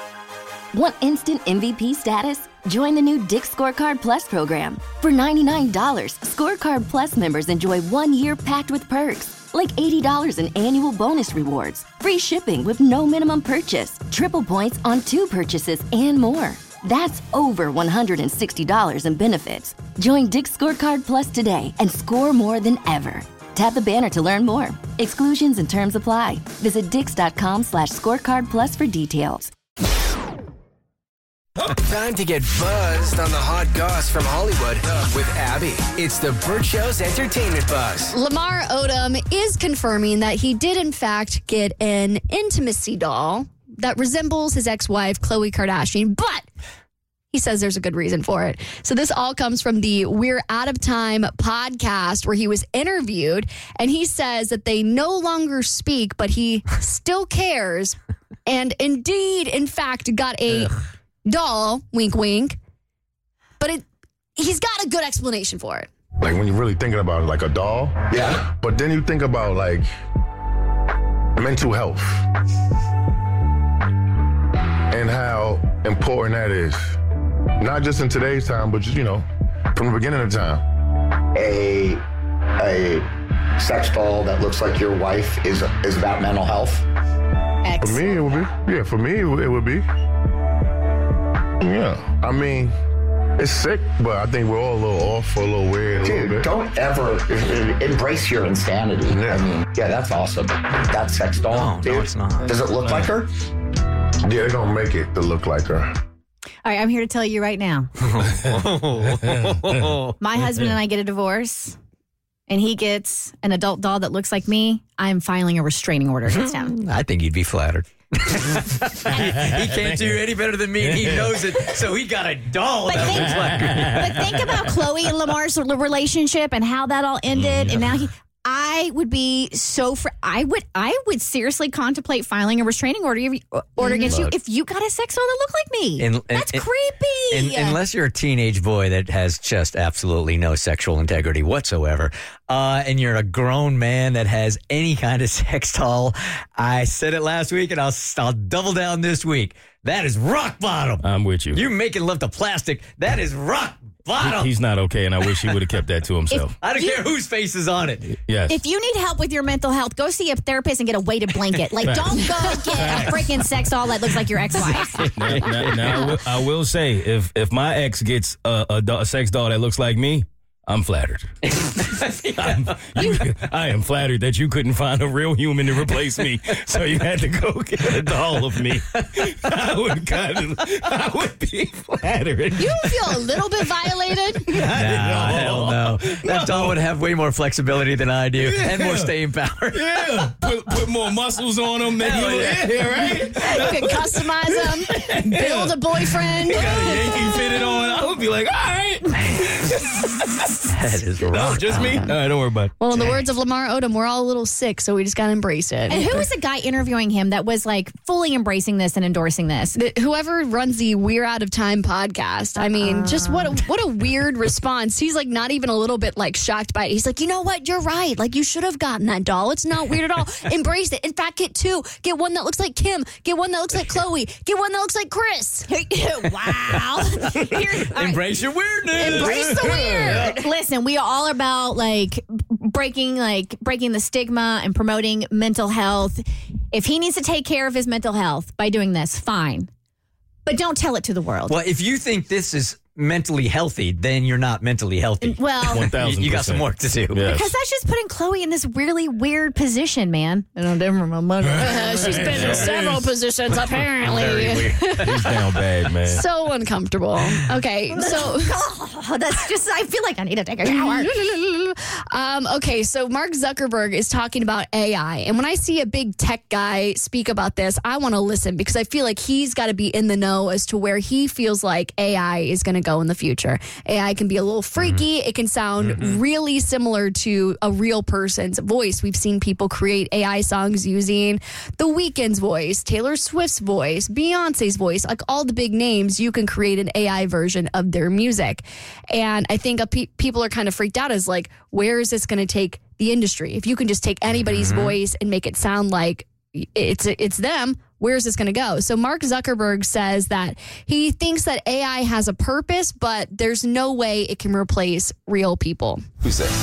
Want instant M V P status? Join the new Dick's Scorecard Plus program. For ninety-nine dollars, Scorecard Plus members enjoy one year packed with perks, like eighty dollars in annual bonus rewards, free shipping with no minimum purchase, triple points on two purchases, and more. That's over one hundred sixty dollars in benefits. Join Dick's Scorecard Plus today and score more than ever. Tap the banner to learn more. Exclusions and terms apply. Visit dix.com slash scorecard plus for details. Time to get buzzed on the hot goss from Hollywood with Abby. It's the Burt Show's entertainment buzz. Lamar Odom is confirming that he did, in fact, get an intimacy doll that resembles his ex-wife, Khloe Kardashian, but he says there's a good reason for it. So this all comes from the We're Out of Time podcast where he was interviewed, and he says that they no longer speak, but he still cares, and indeed, in fact, got a Ugh. doll, wink, wink, but it he's got a good explanation for it. Like when you're really thinking about it, like a doll. Yeah. But then you think about like mental health and how important that is. Not just in today's time, but just, you know, from the beginning of time. A a sex doll that looks like your wife is is about mental health. Excellent. For me, it would be. Yeah, for me, it would be. Yeah, I mean, it's sick, but I think we're all a little off, a little weird, a Dude, little bit. Don't ever embrace your insanity. Yeah. I mean, yeah, that's awesome. That sex doll, No, dude. no, it's not. Does it look No. like her? Yeah, they don't make it to look like her. All right, I'm here to tell you right now. My husband and I get a divorce, and he gets an adult doll that looks like me. I'm filing a restraining order against him. I think you'd be flattered. he can't do any better than me, and he knows it, so he got a doll. But that think, looks like me. but think about Chloe and Lamar's relationship and how that all ended, Mm, and now he. I would be so. Fr- I would. I would seriously contemplate filing a restraining order order against you Look. if you got a sex doll that looked like me. In- in- That's in- creepy. In- unless you're a teenage boy that has just absolutely no sexual integrity whatsoever, uh, and you're a grown man that has any kind of sex doll, I said it last week, and I'll, I'll double down this week. That is rock bottom. I'm with you. You making love to plastic. That is rock bottom. He- He's not okay, and I wish he would have kept that to himself. I don't care whose face is on it. Yes. If you need help with your mental health, go see a therapist and get a weighted blanket. Like, don't go get a freaking sex doll that looks like your ex-wife. now, now- now I, will, I will say, if if my ex gets a, a, do- a sex doll that looks like me, I'm flattered. I'm, you, I am flattered that you couldn't find a real human to replace me, so you had to go get a doll of me. I would kind of, I would be flattered. You don't feel a little bit violated? Nah, hell no. That doll would have way more flexibility than I do, and more staying power. Yeah, put, put more muscles on them than you. yeah. Yeah, right. You could customize them, build a boyfriend. You got a Yankee fitted on. I would be like, all right. That is No, rock. just me. All right, don't worry about it. Well, in the words of Lamar Odom, we're all a little sick, so we just got to embrace it. And who was the guy interviewing him that was like fully embracing this and endorsing this? The- whoever runs the We're Out of Time podcast. I mean, just what a, what a weird response. He's like not even a little bit like shocked by it. He's like, you know what? You're right. Like you should have gotten that doll. It's not weird at all. Embrace it. In fact, get two. Get one that looks like Kim. Get one that looks like Chloe. Get one that looks like Chris. Wow. Here- all right. Embrace your weirdness. Embrace the weird. Listen, we are all about like breaking like breaking the stigma and promoting mental health. If he needs to take care of his mental health by doing this, fine. But don't tell it to the world. Well, if you think this is mentally healthy, then you're not mentally healthy. Well, One thousand. You, you got some work to do. Yes. because that's just putting Chloe in this really weird position, man. I don't remember my Uh, she's been in several positions, apparently. Very weird. He's down bad, man. So uncomfortable. Okay, so Oh, that's just, I feel like I need to take a shower. um, okay, so Mark Zuckerberg is talking about A I. And when I see a big tech guy speak about this, I want to listen because I feel like he's got to be in the know as to where he feels like A I is going to go in the future. A I can be a little freaky. It can sound Mm-hmm. really similar to a real person's voice. We've seen people create A I songs using The Weeknd's voice, Taylor Swift's voice, Beyonce's voice, like all the big names. You can create an A I version of their music. And I think a pe- people are kind of freaked out as like, where is this going to take the industry? If you can just take anybody's Mm-hmm. voice and make it sound like it's it's them, where is this going to go? So Mark Zuckerberg says that he thinks that A I has a purpose, but there's no way it can replace real people. Who's this?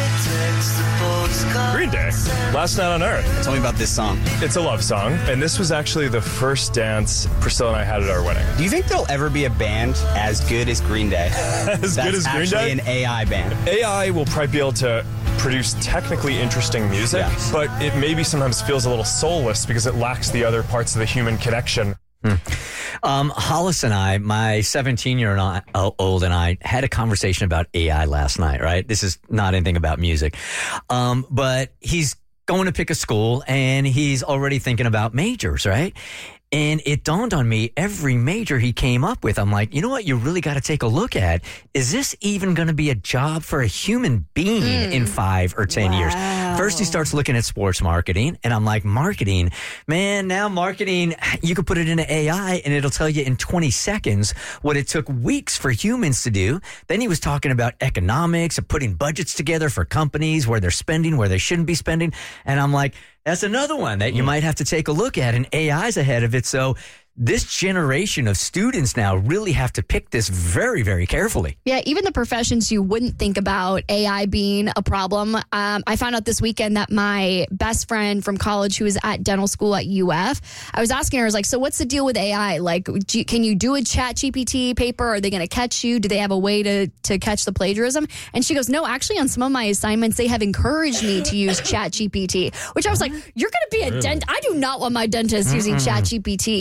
Green Day, Last Night on Earth. Tell me about this song. It's a love song, and this was actually the first dance Priscilla and I had at our wedding. Do you think there'll ever be a band as good as Green Day? As That's good as Green actually Day? an A I band. A I will probably be able to produce technically interesting music, Yes. but it maybe sometimes feels a little soulless because it lacks the other parts of the human connection. Um, Hollis and I, my seventeen-year-old and I, had a conversation about A I last night, right? This is not anything about music. Um, but he's going to pick a school, and he's already thinking about majors, right? And it dawned on me, every major he came up with, I'm like, you know what you really got to take a look at? Is this even going to be a job for a human being mm. in five or ten wow. years? First, he starts looking at sports marketing, and I'm like, marketing? Man, now marketing, you could put it into A I, and it'll tell you in twenty seconds what it took weeks for humans to do. Then he was talking about economics and putting budgets together for companies, where they're spending, where they shouldn't be spending. And I'm like, that's another one that you might have to take a look at, and A I's ahead of it. So this generation of students now really have to pick this very, very carefully. Yeah, even the professions you wouldn't think about A I being a problem. Um, I found out this weekend that my best friend from college who was at dental school at U F, I was asking her, I was like, so what's the deal with A I? Like, do you, can you do a Chat G P T paper? Are they going to catch you? Do they have a way to, to catch the plagiarism? And she goes, no, actually on some of my assignments, they have encouraged me to use Chat G P T, which I was like, you're going to be a Really? dent. I do not want my dentist Mm-mm. using Chat G P T. And she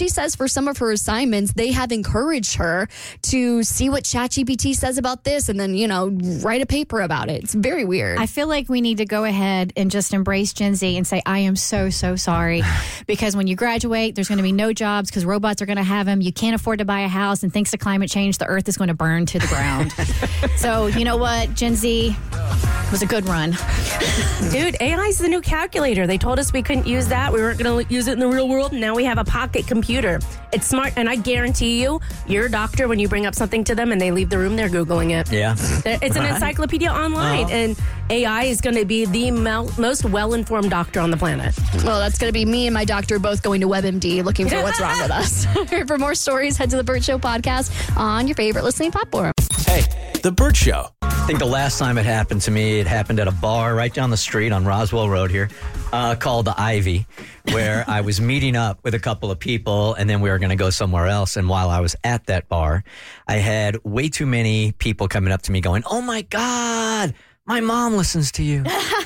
she says for some of her assignments, they have encouraged her to see what ChatGPT says about this and then, you know, write a paper about it. It's very weird. I feel like we need to go ahead and just embrace Gen Z and say, I am so, so sorry. Because when you graduate, there's going to be no jobs because robots are going to have them. You can't afford to buy a house. And thanks to climate change, the earth is going to burn to the ground. So, you know what? Gen Z was a good run. Dude, A I is the new calculator. They told us we couldn't use that. We weren't going to use it in the real world. And now we have a pocket computer. It's smart. And I guarantee you, your doctor, when you bring up something to them and they leave the room, they're Googling it. Yeah. It's an encyclopedia online. Uh-huh. And A I is going to be the mel- most well-informed doctor on the planet. Well, that's going to be me and my doctor both going to WebMD looking for what's wrong with us. For more stories, head to the Burt Show podcast on your favorite listening platform. Hey, The Burt Show. I think the last time it happened to me, it happened at a bar right down the street on Roswell Road here uh, called the Ivy, where I was meeting up with a couple of people and then we were going to go somewhere else. And while I was at that bar, I had way too many people coming up to me going, oh my God, my mom listens to you.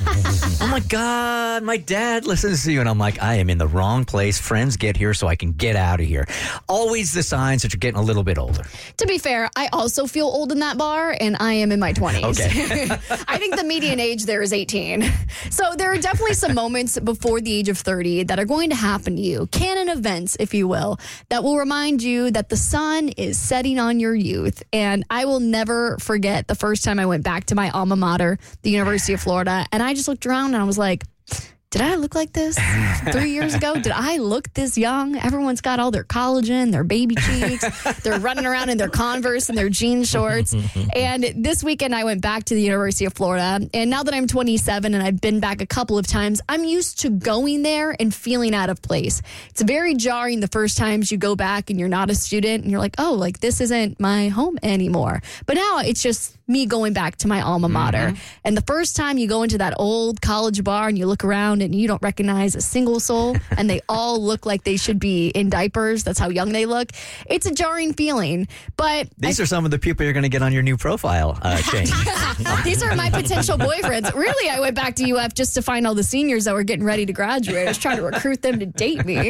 Oh my God, my dad listens to you. And I'm like, I am in the wrong place. Friends, get here so I can get out of here. Always the signs that you're getting a little bit older. To be fair, I also feel old in that bar, and I am in my twenties. Okay. I think the median age there is eighteen. So there are definitely some moments before the age of thirty that are going to happen to you, canon events, if you will, that will remind you that the sun is setting on your youth. And I will never forget the first time I went back to my alma mater, the University of Florida, and I just looked around and I was like, did I look like this three years ago? Did I look this young? Everyone's got all their collagen, their baby cheeks. They're running around in their Converse and their jean shorts. And this weekend, I went back to the University of Florida. And now that I'm twenty-seven and I've been back a couple of times, I'm used to going there and feeling out of place. It's very jarring the first times you go back and you're not a student and you're like, oh, like this isn't my home anymore. But now it's just me going back to my alma mater. Mm-hmm. And the first time you go into that old college bar and you look around and you don't recognize a single soul and they all look like they should be in diapers. That's how young they look. It's a jarring feeling. But these I, are some of the people you're going to get on your new profile uh, change. These are my potential boyfriends. Really, I went back to U F just to find all the seniors that were getting ready to graduate. I was trying to recruit them to date me.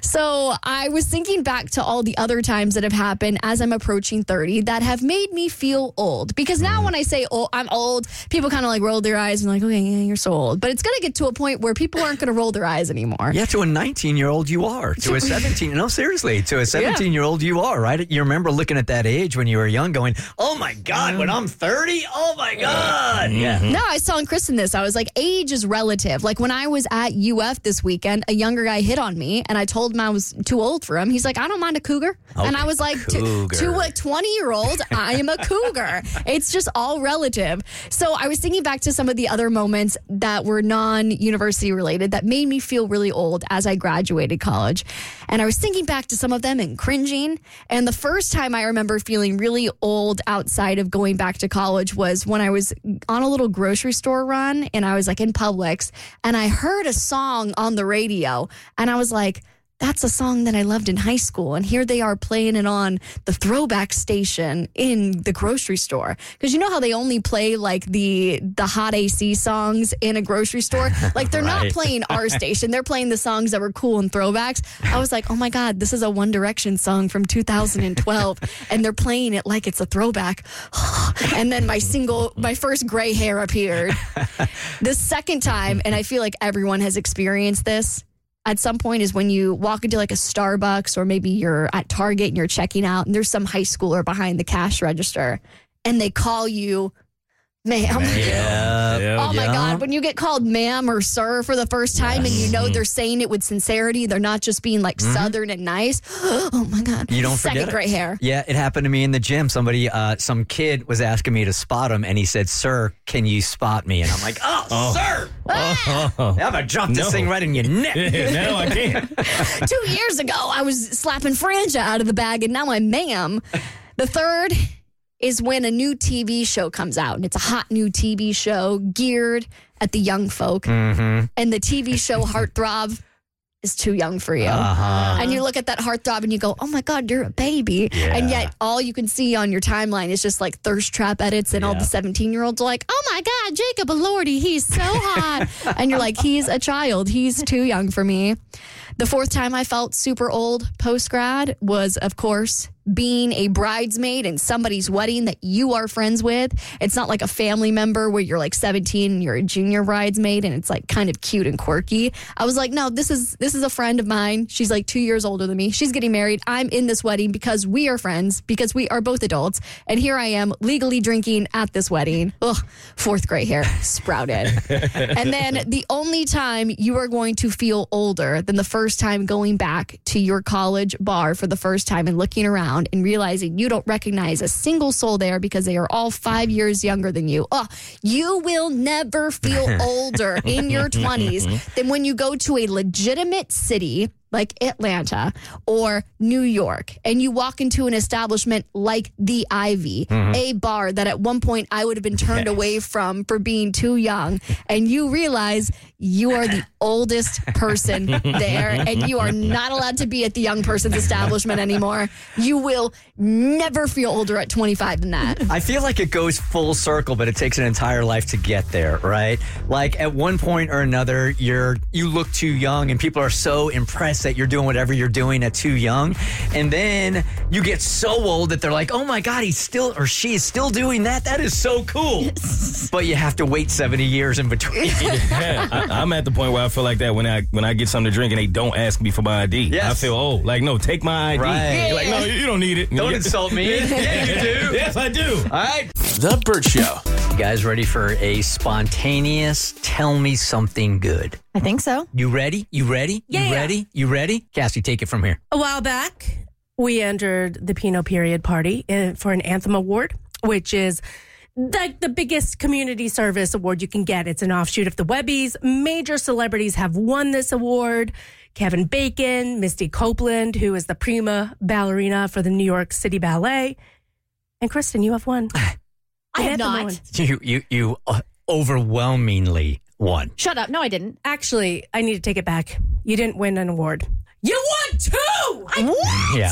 So I was thinking back to all the other times that have happened as I'm approaching thirty that have made me feel old. Because now when I say oh, I'm old, people kind of like roll their eyes and like, okay, yeah, you're so old. But it's going to get to a point where people aren't going to roll their eyes anymore. Yeah, to a nineteen-year-old you are. To a seventeen, no, seriously, to a seventeen-year-old you are, right? You remember looking at that age when you were young going, oh my God, when I'm thirty? Oh my God. Yeah. No, I was telling Kristen this. I was like, age is relative. Like when I was at U F this weekend, a younger guy hit on me and I told him I was too old for him. He's like, I don't mind a cougar. Okay, and I was like, to, to a twenty-year-old, I am a cougar. It's just all relative. So I was thinking back to some of the other moments that were non-university related that made me feel really old as I graduated college. And I was thinking back to some of them and cringing. And the first time I remember feeling really old outside of going back to college was when I was on a little grocery store run and I was like in Publix and I heard a song on the radio and I was like, that's a song that I loved in high school. And here they are playing it on the throwback station in the grocery store. Because you know how they only play like the the hot A C songs in a grocery store? Like they're right. not playing our station. They're playing the songs that were cool and throwbacks. I was like, oh my God, this is a One Direction song from two thousand twelve. And they're playing it like it's a throwback. And then my single, my first gray hair appeared. The second time, and I feel like everyone has experienced this, at some point is when you walk into like a Starbucks or maybe you're at Target and you're checking out and there's some high schooler behind the cash register and they call you ma'am. Yeah. Oh my yeah. God. When you get called ma'am or sir for the first time yes. and you know they're saying it with sincerity, they're not just being like mm-hmm. Southern and nice. Oh my God. You don't Second forget gray it. hair. Yeah, it happened to me in the gym. Somebody, uh, some kid was asking me to spot him and he said, sir, can you spot me? And I'm like, oh, oh. sir. Ah! Oh. I'm going to drop this No. thing right in your neck. No, I can't. Two years ago, I was slapping Franja out of the bag and now I'm ma'am. The third is when a new T V show comes out and it's a hot new T V show geared at the young folk. Mm-hmm. And the T V show Heartthrob is too young for you. Uh-huh. And you look at that heartthrob and you go, oh my God, you're a baby. Yeah. And yet all you can see on your timeline is just like thirst trap edits and all Yeah. the seventeen-year-olds are like, oh my God, Jacob Elordi, he's so hot. And you're like, he's a child. He's too young for me. The fourth time I felt super old post-grad was, of course, being a bridesmaid in somebody's wedding that you are friends with. It's not like a family member where you're like seventeen and you're a junior bridesmaid and it's like kind of cute and quirky. I was like, no, this is this is a friend of mine. She's like two years older than me. She's getting married. I'm in this wedding because we are friends, because we are both adults. And here I am legally drinking at this wedding. Ugh, fourth gray hair sprouted. And then the only time you are going to feel older than the first time going back to your college bar for the first time and looking around and realizing you don't recognize a single soul there because they are all five years younger than you. Oh, you will never feel older in your twenties than when you go to a legitimate city like Atlanta or New York, and you walk into an establishment like the Ivy, Mhm. a bar that at one point I would have been turned Yes. away from for being too young, and you realize you are the oldest person there, and you are not allowed to be at the young person's establishment anymore. You will never feel older at twenty-five than that. I feel like it goes full circle, but it takes an entire life to get there, right? Like at one point or another, you're you look too young, and people are so impressed that you're doing whatever you're doing at too young, and then you get so old that they're like, "Oh my God, he's still or she is still doing that. That is so cool." But you have to wait seventy years in between. Yeah, I, I'm at the point where I feel like that when I when I get something to drink and they don't ask me for my I D. Yes. I feel old. Like, no, take my I D. Right. Like, no, you don't need it. Don't insult me. Yeah, you do. Yes, I do. All right. The Burt Show. You guys ready for a spontaneous tell me something good? I think so. You ready? You ready? Yeah. You ready? You ready? Cassie, take it from here. A while back, we entered the Pinot Period Party uh, for an Anthem Award, which is like the biggest community service award you can get. It's an offshoot of the Webbies. Major celebrities have won this award. Kevin Bacon, Misty Copeland, who is the prima ballerina for the New York City Ballet. And Kristen, you have won. I have Anthem not. won. You you you uh, overwhelmingly won. Shut up. No, I didn't. Actually, I need to take it back. You didn't win an award. You won two! What? Yeah.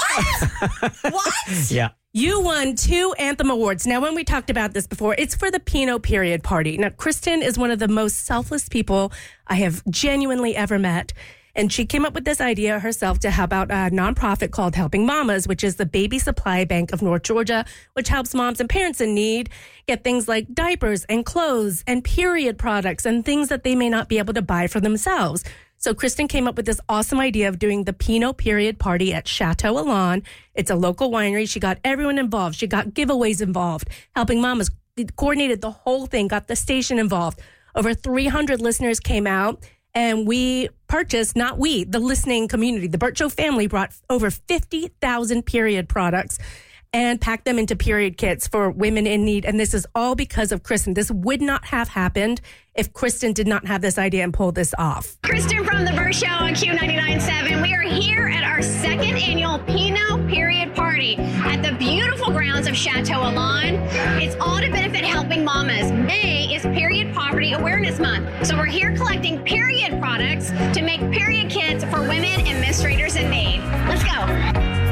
What? What? Yeah. You won two Anthem Awards. Now, when we talked about this before, it's for the Pinot Period Party. Now, Kristen is one of the most selfless people I have genuinely ever met. And she came up with this idea herself to help out a nonprofit called Helping Mamas, which is the Baby Supply Bank of North Georgia, which helps moms and parents in need get things like diapers and clothes and period products and things that they may not be able to buy for themselves. So Kristen came up with this awesome idea of doing the Pinot Period Party at Chateau Elan. It's a local winery. She got everyone involved. She got giveaways involved. Helping Mamas coordinated the whole thing, got the station involved. Over three hundred listeners came out, and we purchased, not we, the listening community. The Burt Show family brought over fifty thousand period products and packed them into period kits for women in need. And this is all because of Kristen. This would not have happened if Kristen did not have this idea and pull this off. Kristen from The Burt Show on Q ninety-nine point seven. We are here at our second annual Pinot Period Party at the beautiful grounds of Chateau Elan. It's all to benefit Helping Mamas. May is Period Poverty Awareness Month. So we're here collecting period products to make period kits for women and menstruators in need. Let's go.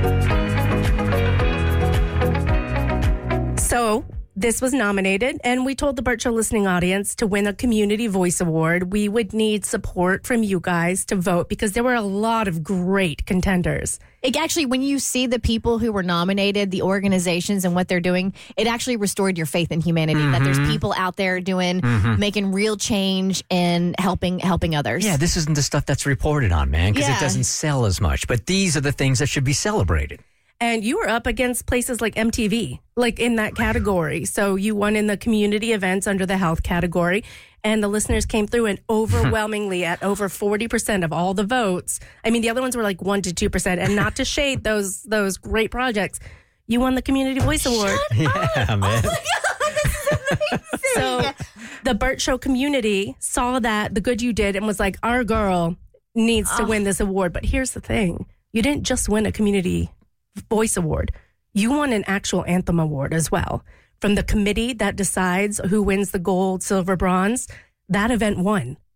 So this was nominated, and we told the Burt Show listening audience to win a Community Voice Award, we would need support from you guys to vote because there were a lot of great contenders. It actually, when you see the people who were nominated, the organizations and what they're doing, it actually restored your faith in humanity. That there's Mhm. people out there doing, Mhm. making real change and helping helping others. Yeah, this isn't the stuff that's reported on, man, because Yeah. it doesn't sell as much. But these are the things that should be celebrated. And you were up against places like M T V, like in that category. So you won in the community events under the health category. And the listeners came through and overwhelmingly at over forty percent of all the votes. I mean, the other ones were like one to two percent. And not to shade those those great projects, you won the Community Voice Award. Yeah, man. So the Burt Show community saw that, the good you did, and was like, our girl needs to win this award. But here's the thing. You didn't just win a Community Voice Award. You won an actual Anthem Award as well. From the committee that decides who wins the gold, silver, bronze, that event won.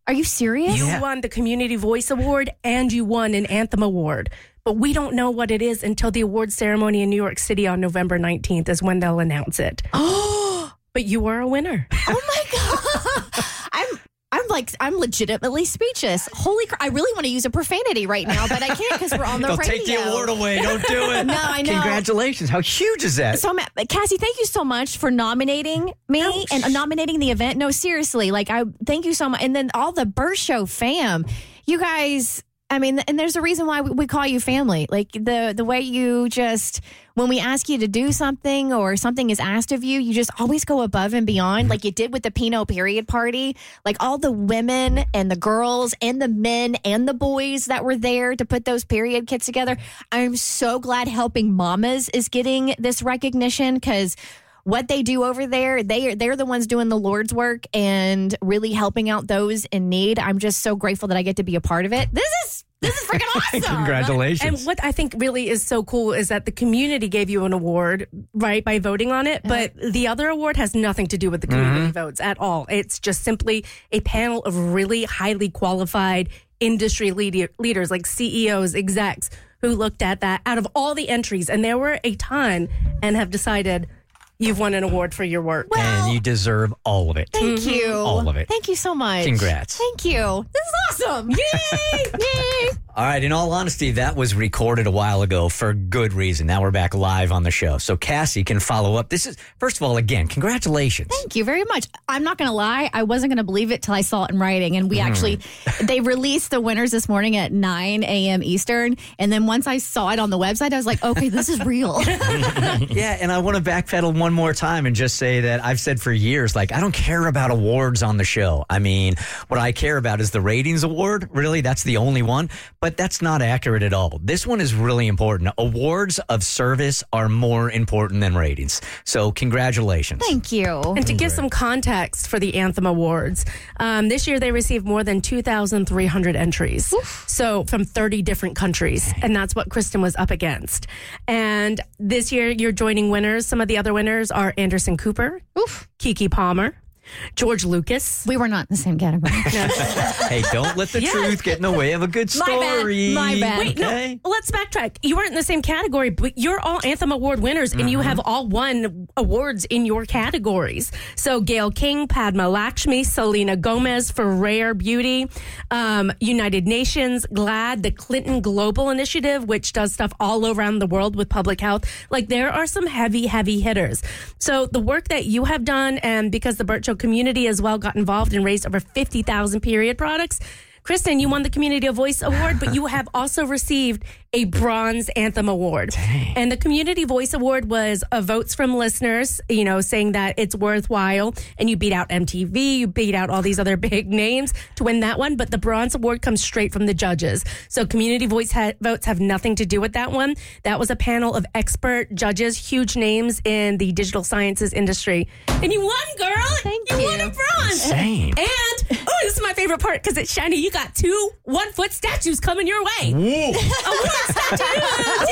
Are you serious? You won the Community Voice Award and you won an Anthem Award. But we don't know what it is until the award ceremony in New York City on November nineteenth is when they'll announce it. Oh, but you were a winner. Oh my God. I'm I'm like, I'm legitimately speechless. Holy crap. I really want to use a profanity right now, but I can't because we're on the Don't radio. take the award away. Don't do it. No, I know. Congratulations. How huge is that? So, Cassie, thank you so much for nominating me Ouch. and nominating the event. No, seriously. Like, I thank you so much. And then all the Burt Show fam, you guys, I mean, and there's a reason why we call you family. Like, the, the way you just, when we ask you to do something or something is asked of you, you just always go above and beyond, like you did with the Pinot Period Party. Like, all the women and the girls and the men and the boys that were there to put those period kits together. I'm so glad Helping Mamas is getting this recognition, because what they do over there, they are, they're the ones doing the Lord's work and really helping out those in need. I'm just so grateful that I get to be a part of it. This is this is freaking awesome. Congratulations. And what I think really is so cool is that the community gave you an award, right, by voting on it. But the other award has nothing to do with the community Mm-hmm. votes at all. It's just simply a panel of really highly qualified industry leader, leaders like C E Os, execs, who looked at that out of all the entries. And there were a ton, and have decided you've won an award for your work. And you deserve all of it. Thank you. All of it. Thank you so much. Congrats. Thank you. This is awesome. Yay! Yay! All right, in all honesty, that was recorded a while ago for good reason. Now we're back live on the show. So Cassie can follow up. This is, first of all, again, congratulations. Thank you very much. I'm not going to lie. I wasn't going to believe it till I saw it in writing. And we Mm. actually, they released the winners this morning at nine a.m. Eastern. And then once I saw it on the website, I was like, okay, this is real. Yeah, and I want to backpedal one more time and just say that I've said for years, like, I don't care about awards on the show. I mean, what I care about is the ratings award. Really, that's the only one. But that's not accurate at all. This one is really important. Awards of service are more important than ratings. So congratulations. Thank you. And to give some context for the Anthem Awards, um, this year they received more than two thousand three hundred entries. Oof. So from thirty different countries. And that's what Kristen was up against. And this year you're joining winners. Some of the other winners are Anderson Cooper, Oof. Kiki Palmer, George Lucas. We were not in the same category. Hey, don't let the Yeah. truth get in the way of a good My bad. story. My bad. Wait, Okay. no, let's backtrack. You weren't in the same category, but you're all Anthem Award winners, and you have all won awards in your categories. So Gayle King, Padma Lakshmi, Selena Gomez for Rare Beauty, um, United Nations, GLAAD, the Clinton Global Initiative, which does stuff all around the world with public health. Like, there are some heavy, heavy hitters. So the work that you have done, and because the Burt Show community as well got involved and raised over fifty thousand period products. Kristen, you won the Community Voice Award, but you have also received a Bronze Anthem Award. Dang. And the Community Voice Award was uh, votes from listeners, you know, saying that it's worthwhile. And you beat out M T V, you beat out all these other big names to win that one. But the Bronze Award comes straight from the judges. So Community Voice ha- votes have nothing to do with that one. That was a panel of expert judges, huge names in the digital sciences industry. And you won, girl. Thank you. you. won a bronze. Insane. And, oh, this is my favorite part because it's shiny. You got two one-foot statues coming your way. Whoa. Award statues!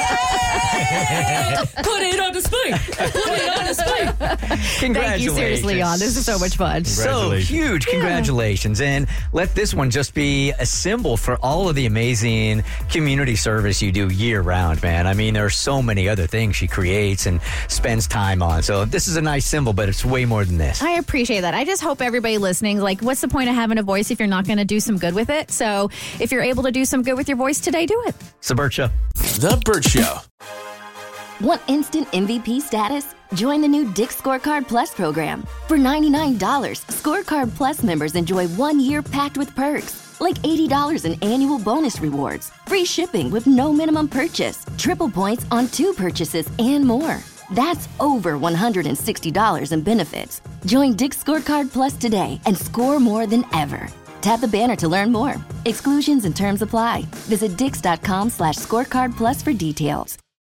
Yay! Put it on display. Put it on display. Congratulations. Thank you seriously, on. This is so much fun. So huge. Congratulations. And let this one just be a symbol for all of the amazing community service you do year round, man. I mean, there are so many other things she creates and spends time on. So this is a nice symbol, but it's way more than this. I appreciate that. I just hope everybody listening, like, what's the point of having a voice if you're not going to do some good with it? So if you're able to do some good with your voice today, do it. It's the Burt Show. The Burt Show. Want instant M V P status? Join the new Dick's Scorecard Plus program. For ninety-nine dollars, Scorecard Plus members enjoy one year packed with perks, like eighty dollars in annual bonus rewards, free shipping with no minimum purchase, triple points on two purchases, and more. That's over one hundred sixty dollars in benefits. Join Dick's Scorecard Plus today and score more than ever. Tap the banner to learn more. Exclusions and terms apply. Visit dix.com slash scorecard plus for details.